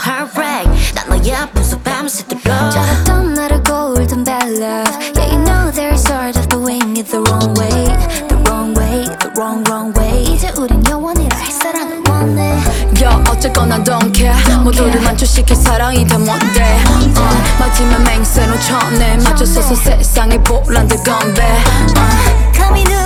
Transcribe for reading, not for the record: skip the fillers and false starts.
heartbreak 난 너의 앞에서 밤새도록 저랬던 나를 골든 bad love. Yeah, you know there's sort of doing it the wrong way, the wrong way, the wrong way. 이제 우린 영원히라 할 사랑을 원해. 야 어쨌거나 don't care. 모두를 만족시킬 사랑이 다 뭔데. 맞으면 맹세로 쳤네. 맞춰서서 세상의 보란들 건배. 감히